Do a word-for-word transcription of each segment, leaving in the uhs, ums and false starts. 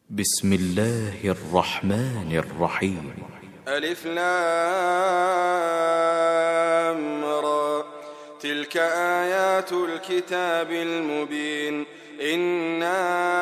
بسم الله الرحمن الرحيم. ألف لام را. تلك آيات الكتاب المبين. إنا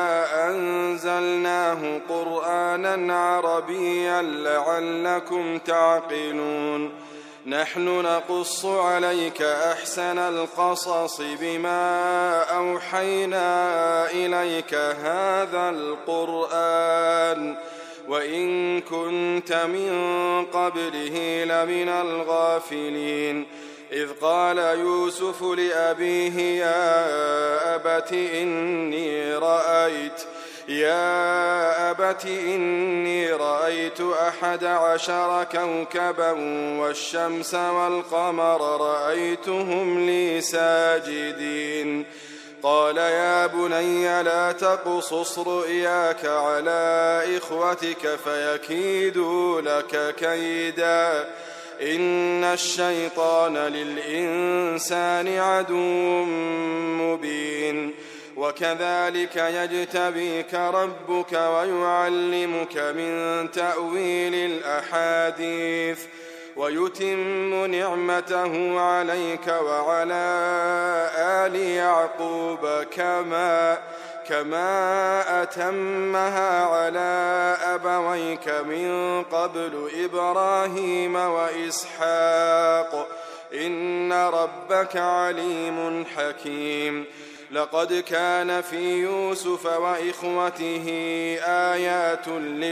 أنزلناه قرآنا عربيا لعلكم تعقلون. نحن نقص عليك أحسن القصص بما أوحينا إليك هذا القرآن وإن كنت من قبله لمن الغافلين. إذ قال يوسف لأبيه يا أبت إني رأيت يا أبت إني رأيت أحد عشر كوكبا والشمس والقمر رأيتهم لي ساجدين. قال يا بني لا تقصص رؤياك على إخوتك فيكيدوا لك كيدا إن الشيطان للإنسان عدو مبين. وكذلك يجتبيك ربك ويعلمك من تأويل الأحاديث ويتم نعمته عليك وعلى آل يعقوب كما كما أتمها على أبويك من قبل إبراهيم وإسحاق إن ربك عليم حكيم. لقد كان في يوسف وإخوته آيات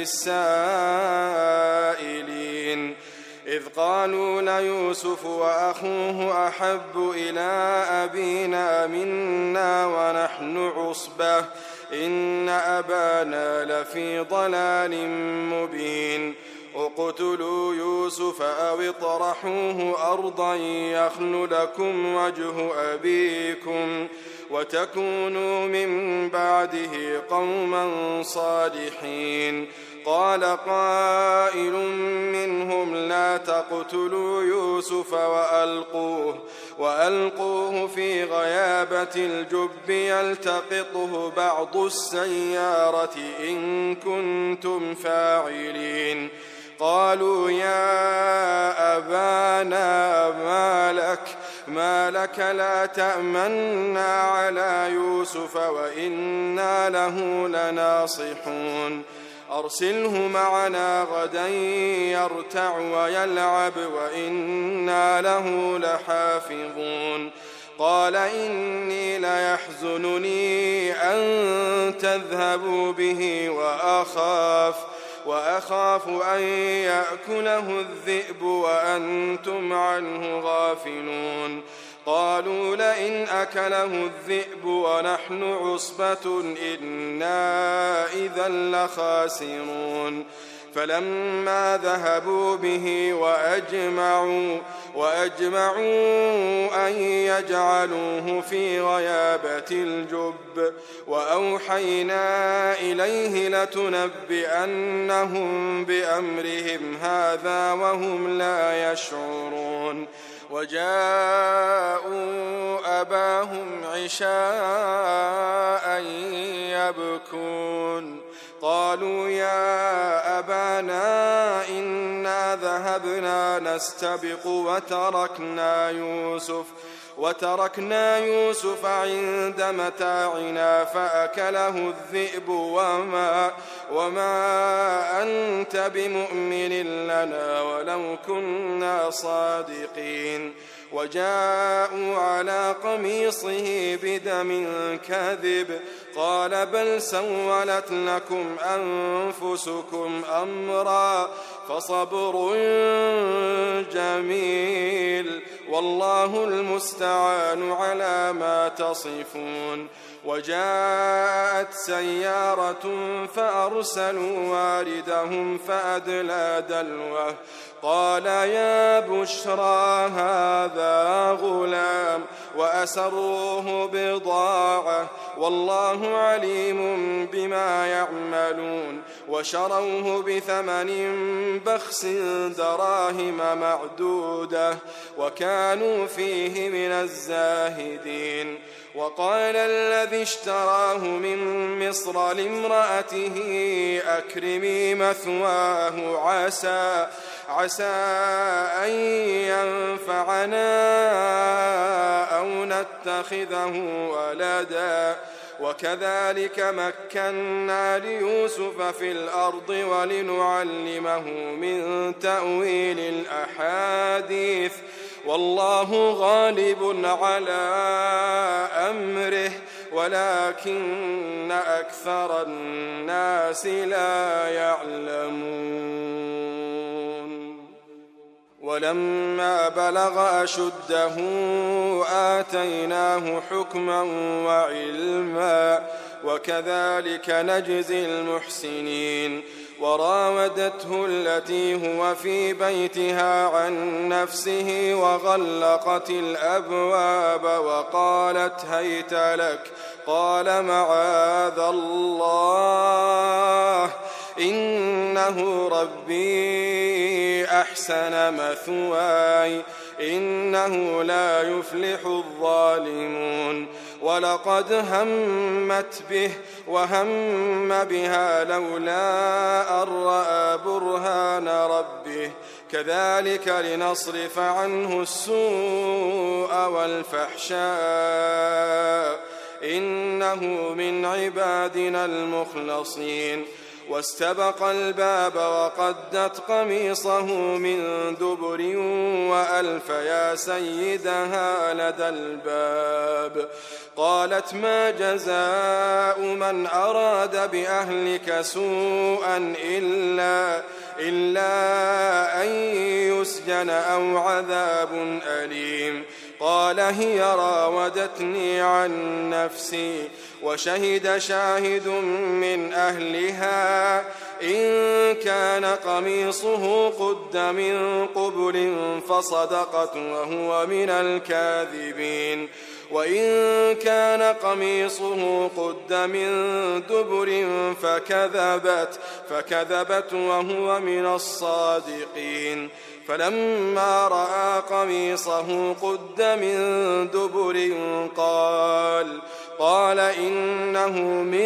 للسائلين إذ قالوا ليوسف وأخوه أحب إلى أبينا منا ونحن عصبة إن أبانا لفي ضلال مبين. اقتلوا يوسف أو اطرحوه أرضا يخل لكم وجه أبيكم وتكونوا من بعده قوما صالحين. قال قائل منهم لا تقتلوا يوسف وألقوه, وألقوه في غيابة الجب يلتقطه بعض السيارة إن كنتم فاعلين. قالوا يا أبانا ما لك, ما لك لا تأمنا على يوسف وإنا له لناصحون. أرسله معنا غدا يرتع ويلعب وإنا له لحافظون. قال إني ليحزنني أن تذهبوا به وأخاف وأخاف أن يأكله الذئب وأنتم عنه غافلون. قالوا لئن أكله الذئب ونحن عصبة إنا إذا لخاسرون. فلما ذهبوا به وأجمعوا, وأجمعوا أن يجعلوه في غيابة الجب وأوحينا إليه لتنبئنهم بأمرهم هذا وهم لا يشعرون. وجاءوا أباهم عشاء يبكون. قالوا يا أبانا إنا ذهبنا نستبق وتركنا يوسف وتركنا يوسف عند متاعنا فأكله الذئب وما, وما أنت بمؤمن لنا ولو كنا صادقين. وجاءوا على قميصه بدم كاذب. قال بل سولت لكم أنفسكم أمرا فصبر جميل والله المستعان على ما تصفون. وجاءت سيارة فأرسلوا واردهم فأدلى دلوه. قال يا بشرى هذا غلام وأسروه بضاعة والله عليم بما يعملون وشروه بثمن بخس دراهم معدودة وكانوا فيه من الزاهدين. وقال الذي اشتراه من مصر لامرأته أكرمي مثواه عسى عسى أن ينفعنا أو نتخذه ولدا وكذلك مكنا ليوسف في الأرض ولنعلمه من تأويل الأحاديث والله غالب على أمره ولكن أكثر الناس لا يعلمون. ولما بلغ أشده آتيناه حكما وعلما وكذلك نجزي المحسنين. وراودته التي هو في بيتها عن نفسه وغلقت الأبواب وقالت هيت لك قال معاذ الله إنه ربي أحسن مثواي إنه لا يفلح الظالمون. ولقد همت به وهم بها لولا أن رأى برهان ربه كذلك لنصرف عنه السوء والفحشاء إنه من عبادنا المخلصين. واستبق الباب وقدت قميصه من دبر وألف يا سيدها لدى الباب قالت ما جزاء من أراد بأهلك سوءا إلا, إلا أن يسجن أو عذاب أليم. قال هي راودتني عن نفسي وشهد شاهد من أهلها إن كان قميصه قد من قبل فصدقت وهو من الكاذبين وإن كان قميصه قد من دبر فكذبت, فكذبت وهو من الصادقين. فلما رأى قميصه قد من دبر قال قال إنه من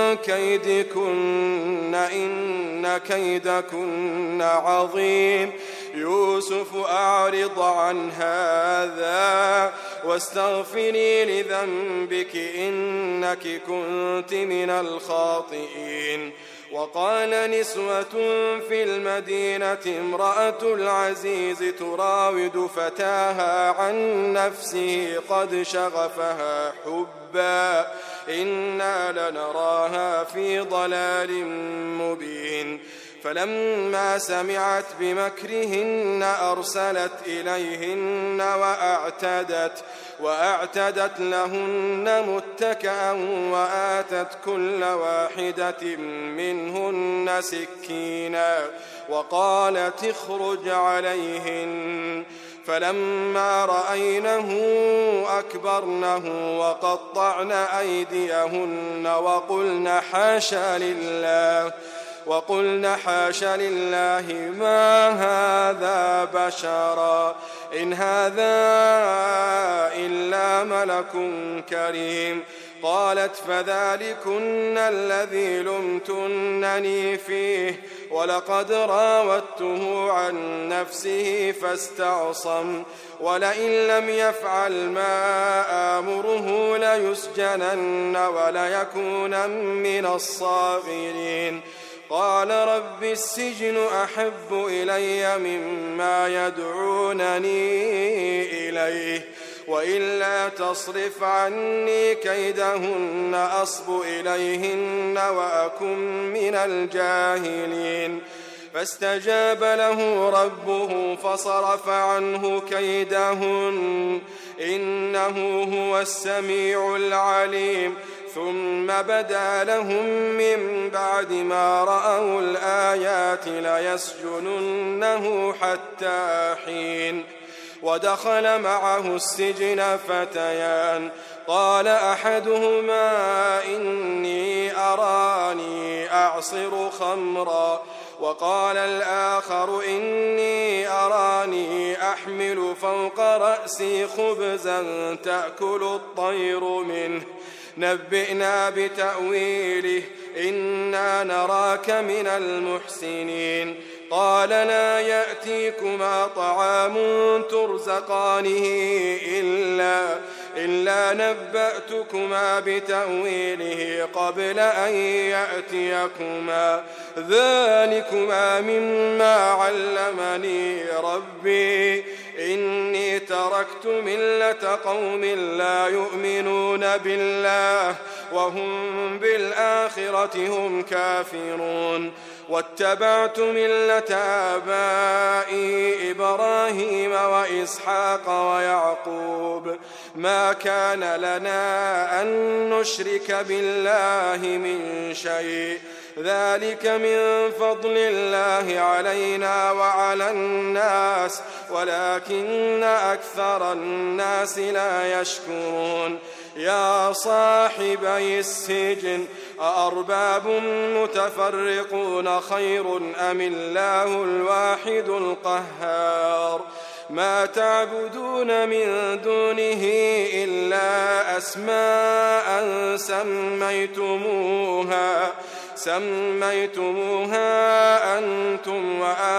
كيدكن إن كيدكن عظيم. يوسف أعرض عن هذا واستغفري لذنبك إنك كنت من الخاطئين. وقال نسوة في المدينة امرأة العزيز تراود فتاها عن نفسه قد شغفها حبا إنا لنراها في ضلال مبين. فلما سمعت بمكرهن أرسلت إليهن وأعتدت, وأعتدت لهن متكأ وآتت كل واحدة منهن سكينا وقالت اخرج عليهن. فلما رأينه أكبرنه وقطعن أيديهن وقلن حاشا لله وقلن حاش لله ما هذا بشرا إن هذا إلا ملك كريم. قالت فذلكن الذي لمتنني فيه ولقد راودته عن نفسه فاستعصم ولئن لم يفعل ما آمره ليسجنن وليكون من الصاغرين. قال رب السجن أحب إلي مما يدعونني إليه وإلا تصرف عني كيدهن أصب إليهن وأكن من الجاهلين. فاستجاب له ربه فصرف عنه كيدهن إنه هو السميع العليم. ثم بدا لهم من بعد ما رأوا الآيات ليسجننه حتى حين. ودخل معه السجن فتيان قال أحدهما إني أراني أعصر خمرا وقال الآخر إني أراني أحمل فوق رأسي خبزا تأكل الطير منه نبئنا بتأويله إنا نراك من المحسنين قال لا يأتيكما طعام ترزقانه إلا, إلا نبأتكما بتأويله قبل أن يأتيكما ذلكما مما علمني ربي إني تركت ملة قوم لا يؤمنون بالله وهم بالآخرة هم كافرون واتبعت ملة آبائي إبراهيم وإسحاق ويعقوب ما كان لنا أن نشرك بالله من شيء ذلك من فضل الله علينا وعلى الناس ولكن أكثر الناس لا يشكرون يا صاحبي السجن أأرباب متفرقون خير أم الله الواحد القهار ما تعبدون من دونه إلا أسماء سميتموها سميتموها أنتم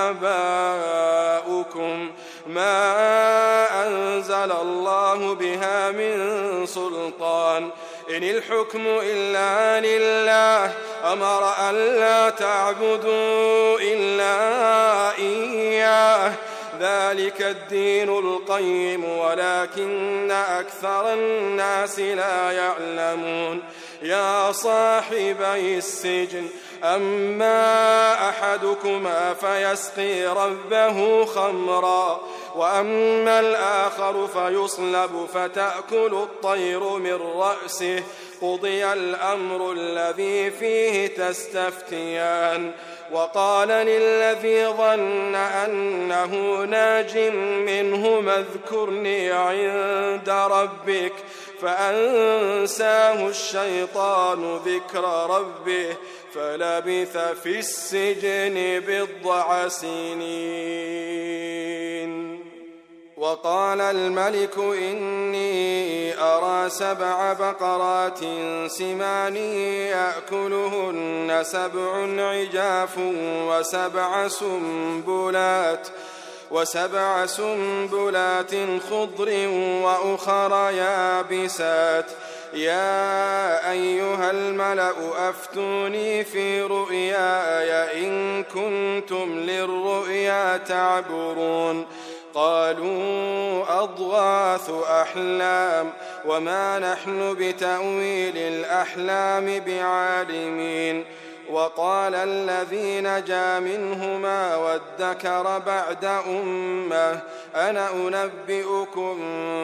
وآباؤكم ما أنزل الله بها من سلطان إن الحكم إلا لله أمر أن لا تعبدوا إلا إياه ذلك الدين القيم ولكن أكثر الناس لا يعلمون يا صاحبي السجن أما أحدكما فيسقي ربه خمرا وأما الآخر فيصلب فتأكل الطير من رأسه قضي الأمر الذي فيه تستفتيان وقال للذي ظن أنه ناج منهما اذكرني عند ربك فأنساه الشيطان ذكر ربه فلبث في السجن بضع سنين وقال الملك إني أرى سبع بقرات سمان يأكلهن سبع عجاف وسبع سنبلات وسبع سنبلات خضر وأخر يابسات يا أيها الملأ أفتوني في رؤياي إن كنتم للرؤيا تعبرون قالوا أضغاث أحلام وما نحن بتأويل الأحلام بعالمين وقال الذي نجا منهما وادكر بعد أمة أنا أنبئكم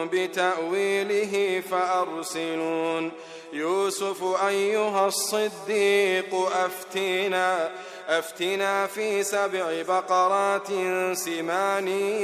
بتأويله فأرسلون يوسف أيها الصديق أفتنا أفتنا في سبع بقرات سمان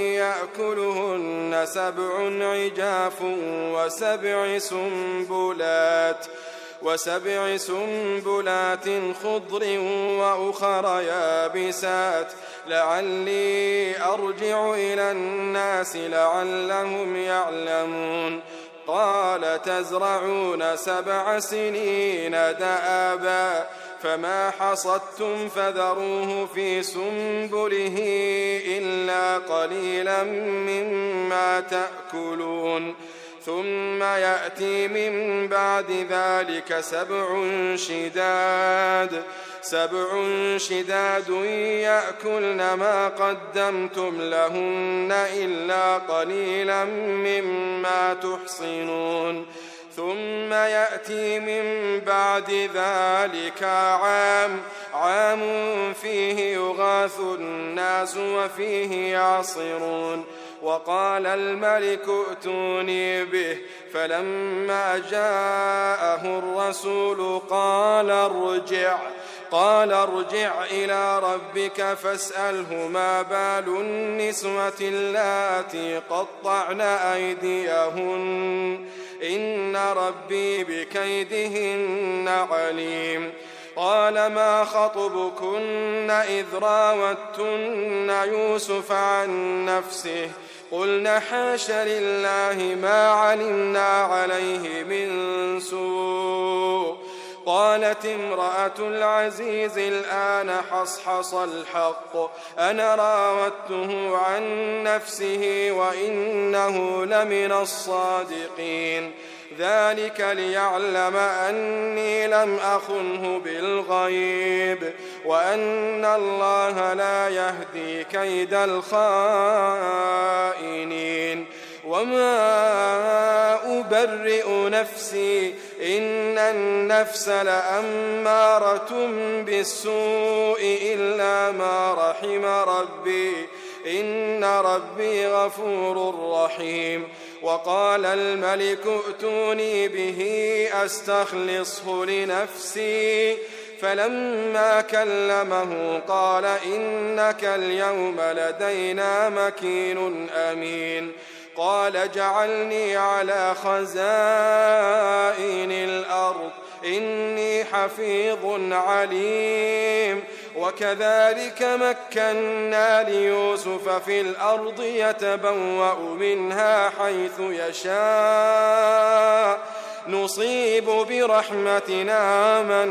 يأكلهن سبع عجاف وسبع سنبلات وسبع سنبلات خضر وأخر يابسات لعلي أرجع إلى الناس لعلهم يعلمون قال تزرعون سبع سنين دأبا فما حصدتم فذروه في سنبله إلا قليلا مما تأكلون ثم يأتي من بعد ذلك سبع شداد سبع شداد يأكلن ما قدمتم لهن إلا قليلا مما تحصنون ثم يأتي من بعد ذلك عام عام فيه يغاث الناس وفيه يعصرون وقال الملك ائتوني به فلما جاءه الرسول قال ارجع قال ارجع إلى ربك فاسأله ما بال النسوة اللاتي قطعن أيديهن إن ربي بكيدهن عليم قال ما خطبكن إذ راوتن يوسف عن نفسه قلنا حاش لله ما علمنا عليه من سوء قالت امرأة العزيز الآن حصحص الحق أنا راودته عن نفسه وإنه لمن الصادقين ذلك ليعلم أني لم أخنه بالغيب وأن الله لا يهدي كيد الخائنين وما أبرئ نفسي إن النفس لأمارة بالسوء إلا ما رحم ربي إن ربي غفور رحيم وقال الملك ائتوني به أستخلصه لنفسي فلما كلمه قال إنك اليوم لدينا مكين أمين قال اجعلني على خزائن الأرض إني حفيظ عليم وكذلك مكنا ليوسف في الأرض يتبوأ منها حيث يشاء نصيب برحمتنا من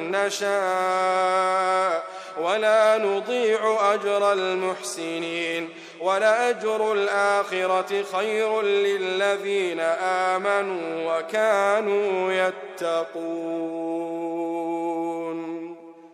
نشاء ولا نضيع أجر المحسنين ولأجر الآخرة خير للذين آمنوا وكانوا يتقون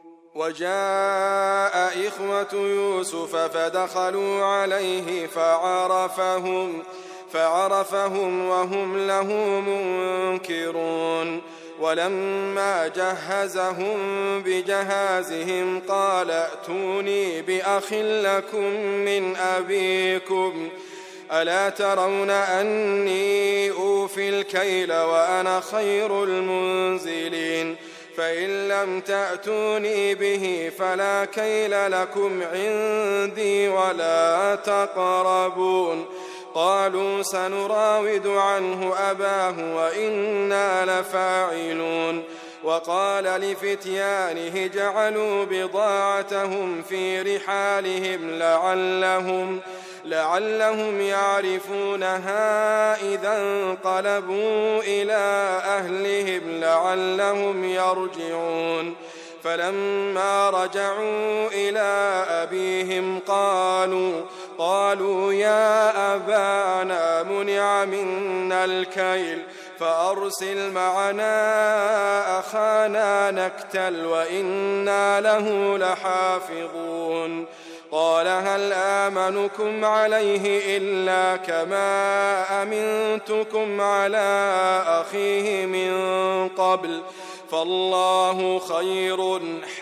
وجاء إخوة يوسف فدخلوا عليه فعرفهم فعرفهم وهم له منكرون ولما جهزهم بجهازهم قال ائتوني بأخ لكم من أبيكم ألا ترون أني أوفي الكيل وأنا خير المنزلين فإن لم تأتوني به فلا كيل لكم عندي ولا تقربون قالوا سنراود عنه أباه وإنا لفاعلون وقال لفتيانه جعلوا بضاعتهم في رحالهم لعلهم لعلهم يعرفونها إذا انقلبوا إلى أهلهم لعلهم يرجعون فلما رجعوا إلى أبيهم قالوا قالوا يا أبانا منع منا الكيل فأرسل معنا أخانا نكتل وإنا له لحافظون قال هل آمنكم عليه إلا كما أمنتكم على أخيه من قبل فالله خير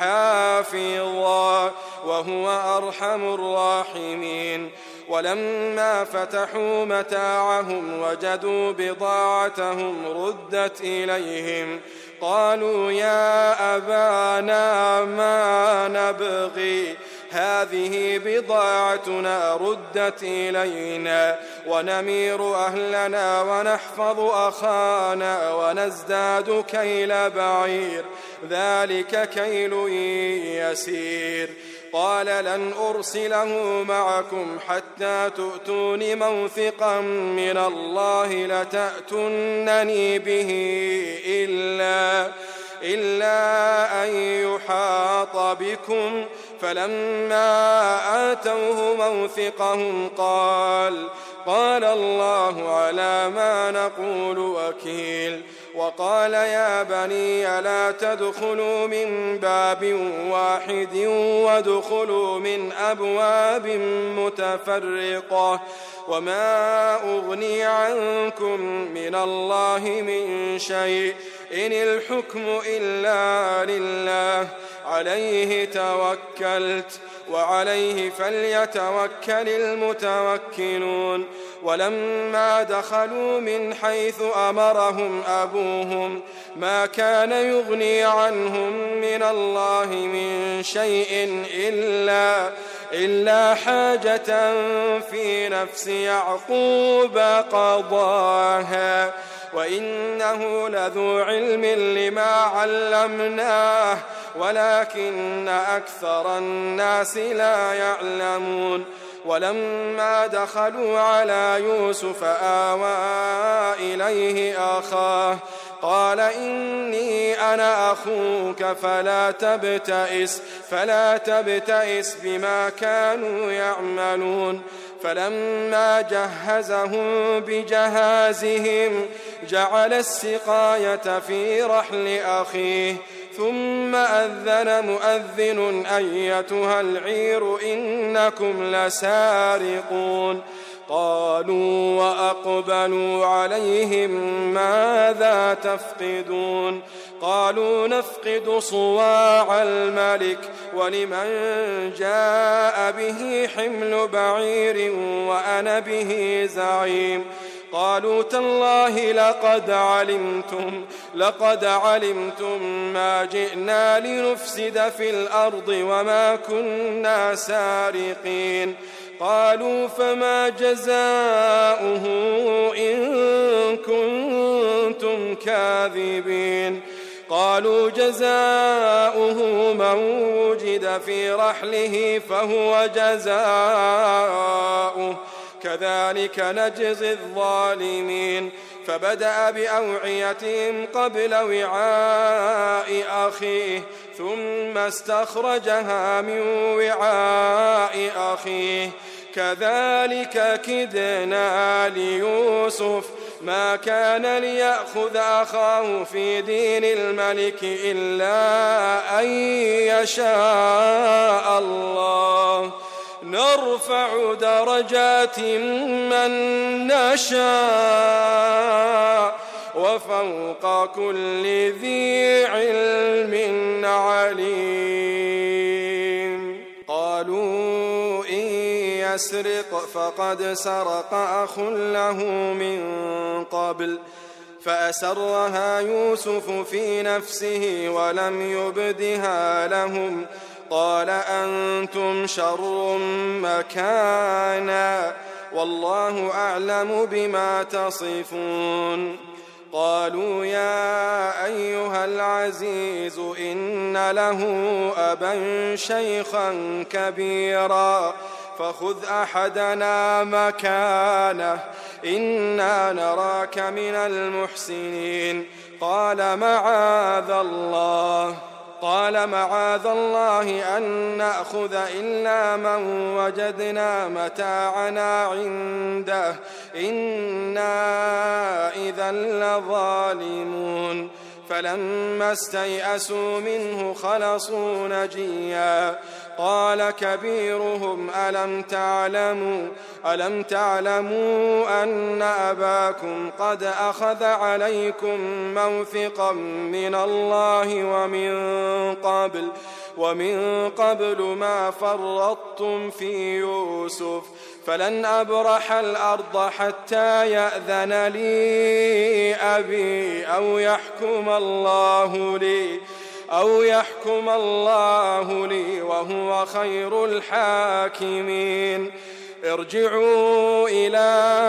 حافظا وهو أرحم الراحمين ولما فتحوا متاعهم وجدوا بضاعتهم ردت إليهم قالوا يا أبانا ما نبغي هذه بضاعتنا ردت إلينا ونمير أهلنا ونحفظ أخانا ونزداد كيل بعير ذلك كيل يسير قال لن أرسله معكم حتى تؤتون موثقا من الله لتأتونني به إلا, إلا أن يحاط بكم فلما آتوه موثقهم قال قال الله على ما نقول وكيل وقال يا بني لا تدخلوا من باب واحد وادخلوا من أبواب متفرقة وما أغني عنكم من الله من شيء إن الحكم إلا لله عليه توكلت وعليه فليتوكل المتوكلون ولما دخلوا من حيث أمرهم أبوهم ما كان يغني عنهم من الله من شيء إلا, إلا حاجة في نفس يعقوب قضاها وإنه لذو علم لما علمناه ولكن أكثر الناس لا يعلمون ولما دخلوا على يوسف آوى إليه أخاه قال إني أنا أخوك فلا تبتئس فلا تبتئس بما كانوا يعملون فلما جهزهم بجهازهم جعل السقاية في رحل أخيه ثم أذن مؤذن أيتها العير إنكم لسارقون قالوا وأقبلوا عليهم ماذا تفقدون قالوا نفقد صواع الملك ولمن جاء به حمل بعير وأنا به زعيم قالوا تالله لقد علمتم لقد علمتم ما جئنا لنفسد في الأرض وما كنا سارقين قالوا فما جزاؤه إن كنتم كاذبين قالوا جزاؤه من وجد في رحله فهو جزاؤه كذلك نجزي الظالمين فبدأ بأوعيتهم قبل وعاء أخيه ثم استخرجها من وعاء أخيه كذلك كدنا ليوسف ما كان ليأخذ أخاه في دين الملك إلا أن يشاء الله نرفع درجات من نشاء وفوق كل ذي علم عليم قالوا إن يسرق فقد سرق أخ له من قبل فأسرها يوسف في نفسه ولم يبدها لهم قال أنتم شر مكانا والله أعلم بما تصفون قالوا يا أيها العزيز إن له أبا شيخا كبيرا فخذ أحدنا مكانه إنا نراك من المحسنين قال معاذ الله قال معاذ الله أن نأخذ إلا من وجدنا متاعنا عنده إنا إذا لظالمون فلما استيئسوا منه خلصوا نجيا قال كبيرهم ألم تعلموا ألم تعلموا أن أباكم قد أخذ عليكم موثقا من الله ومن قبل ومن قبل ما فرطتم في يوسف فلن أبرح الأرض حتى يأذن لي أبي أو يحكم الله لي أو يحكم الله لي وهو خير الحاكمين ارجعوا إلى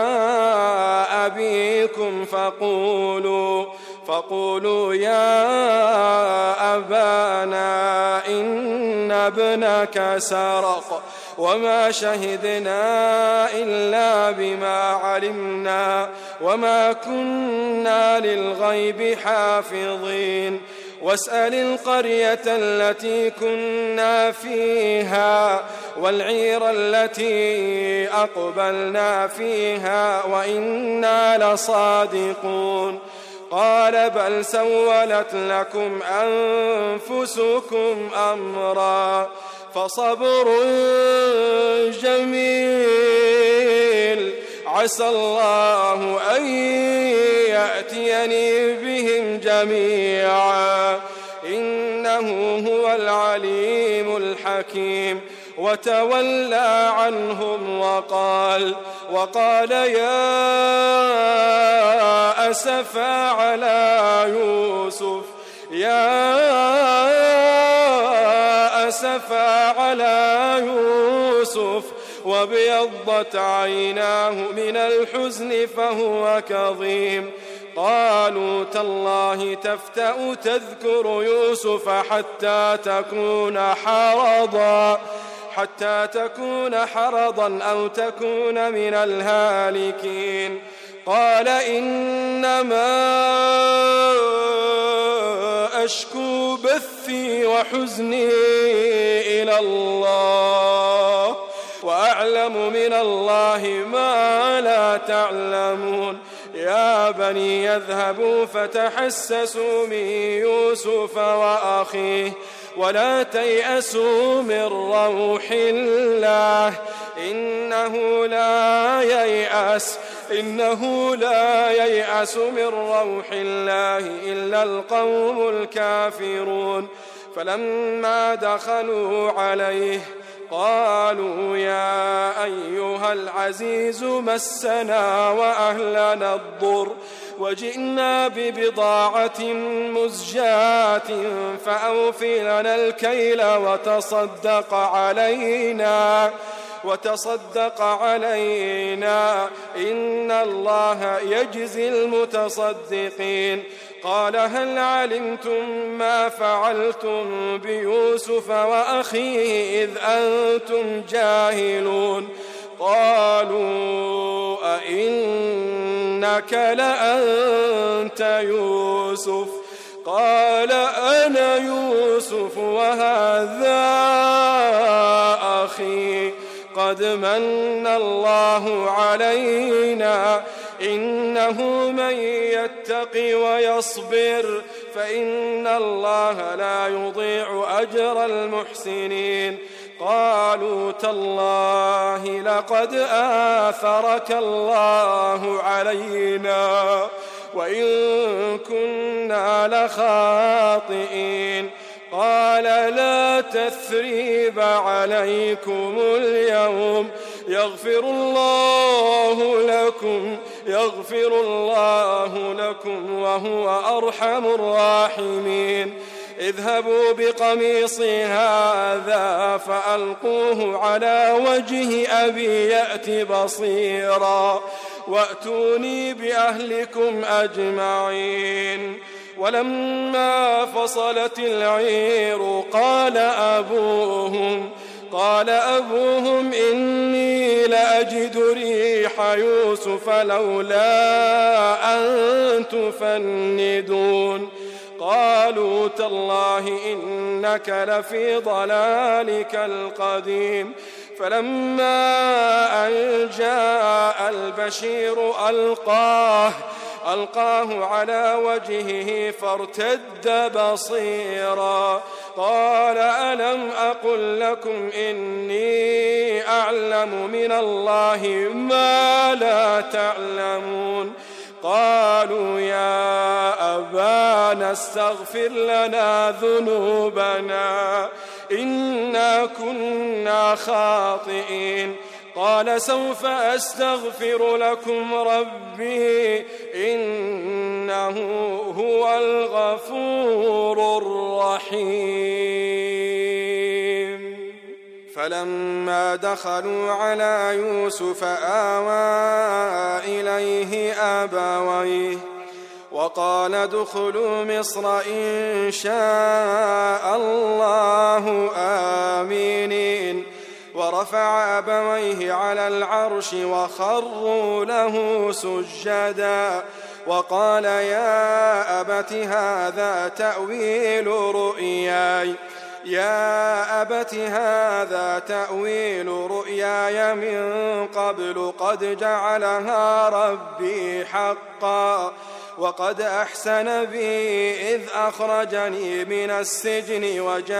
أبيكم فقولوا فقولوا يا أبانا إن ابنك سرق وما شهدنا إلا بما علمنا وما كنا للغيب حافظين واسأل القرية التي كنا فيها والعير التي أقبلنا فيها وإنا لصادقون قال بل سولت لكم أنفسكم أمرا فصبر جميل عسى الله أن يأتيني بهم جميعا إنه هو العليم الحكيم وتولى عنهم وقال وقال يا أسفا على يوسف يا أسفا على يوسف وابيضت عيناه من الحزن فهو كظيم قالوا تالله تفتأ تذكر يوسف حتى تكون حرضا حتى تكون حرضا أو تكون من الهالكين قال إنما أشكو بثي وحزني إلى الله وأعلم من الله ما لا تعلمون يا بني يذهبوا فتحسسوا من يوسف وأخيه ولا تيأسوا من روح الله إنه لا ييأس إنه لا ييأس من روح الله إلا القوم الكافرون فلما دخلوا عليه قالوا يا أيها العزيز مسنا وأهلنا الضر وجئنا ببضاعة مزجاة فأوفي لنا الكيل وتصدق علينا وتصدق علينا إن الله يجزي المتصدقين قال هل علمتم ما فعلتم بيوسف وأخيه إذ أنتم جاهلون قالوا أئنك لأنت يوسف قال أنا يوسف وهذا أخي قد من الله علينا إنه من يتق ويصبر فإن الله لا يضيع أجر المحسنين قالوا تالله لقد آثرك الله علينا وإن كنا لخاطئين قال لا تثريب عليكم اليوم يغفر الله لكم يغفر الله لكم وهو أرحم الراحمين اذهبوا بقميصي هذا فألقوه على وجه أبي يأت بصيرا وأتوني بأهلكم أجمعين ولما فصلت العير قال أبوهم قال أبوهم إني لأجد ريح يوسف لولا أن تفندون قالوا تالله إنك لفي ضلالك القديم فلما أن جاء البشير ألقاه ألقاه على وجهه فارتد بصيرا قال ألم أقل لكم إني أعلم من الله ما لا تعلمون قالوا يا أبانا استغفر لنا ذنوبنا إنا كنا خاطئين قال سوف أستغفر لكم ربي إنه هو الغفور الرحيم فلما دخلوا على يوسف آوى إليه أبويه وقال ادخلوا مصر إن شاء الله آمنين ورفع أبويه على العرش وخروا له سجدا وقال يا أبت هذا تأويل رؤياي يا أبت هذا تأويل رؤياي من قبل قد جعلها ربي حقا وقد أحسن بي إذ أخرجني من السجن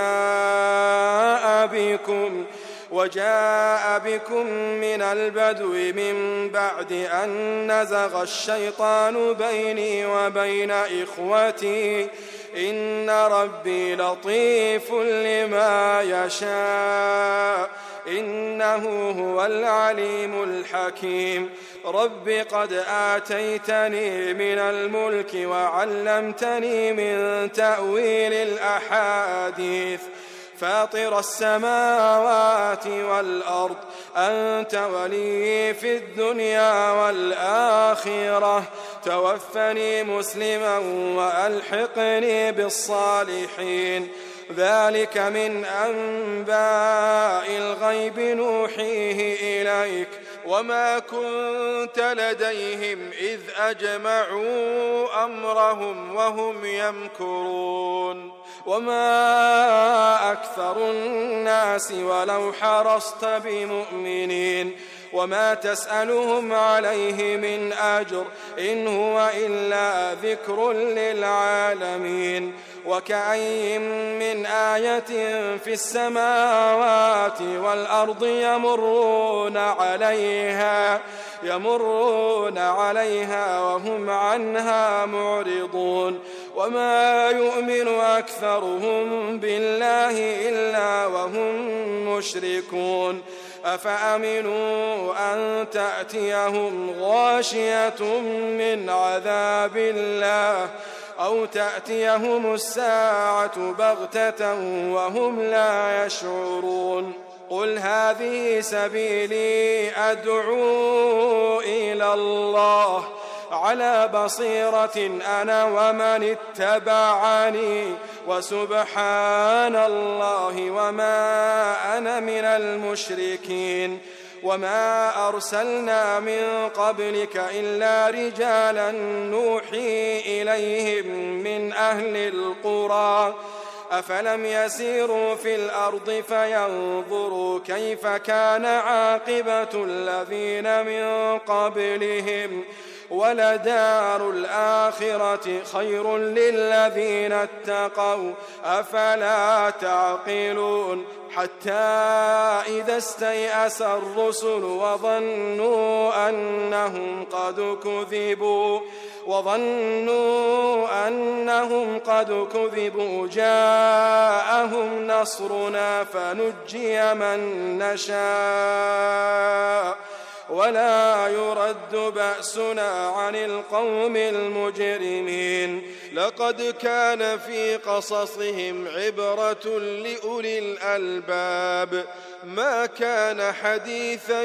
وجاء بكم وجاء بكم من البدو من بعد أن نزغ الشيطان بيني وبين إخوتي إن ربي لطيف لما يشاء إنه هو العليم الحكيم رب قد آتيتني من الملك وعلمتني من تأويل الأحاديث فاطر السماوات والأرض أنت ولي في الدنيا والآخرة توفني مسلما وألحقني بالصالحين ذلك من أنباء الغيب نوحيه إليك وما كنت لديهم إذ أجمعوا أمرهم وهم يمكرون وما أكثر الناس ولو حرصت بمؤمنين وما تسألهم عليه من أجر إن هو إلا ذكر للعالمين وكأي من آية في السماوات والأرض يمرون عليها يمرون عليها وهم عنها معرضون وما يؤمن أكثرهم بالله إلا وهم مشركون أفأمنوا أن تأتيهم غاشية من عذاب الله أو تأتيهم الساعة بغتة وهم لا يشعرون قل هذه سبيلي أدعو إلى الله على بصيرة أنا ومن اتبعني وسبحان الله وما أنا من المشركين وما أرسلنا من قبلك إلا رجالا نوحي إليهم من أهل القرى أفلم يسيروا في الأرض فينظروا كيف كان عاقبة الذين من قبلهم ولدار الآخرة خير للذين اتقوا أفلا تعقلون حتى إذا استيأس الرسل وظنوا أنهم قد كذبوا وظنوا أنهم قد كذبوا جاءهم نصرنا فنجي من نشاء ولا يرد بأسنا عن القوم المجرمين لقد كان في قصصهم عبرة لأولي الألباب ما كان حديثا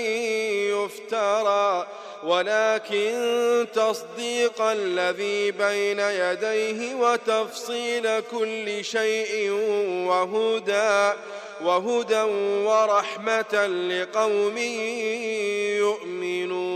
يفترى ولكن تصديق الذي بين يديه وتفصيل كل شيء وهدى وهدى ورحمة لقوم يؤمنون.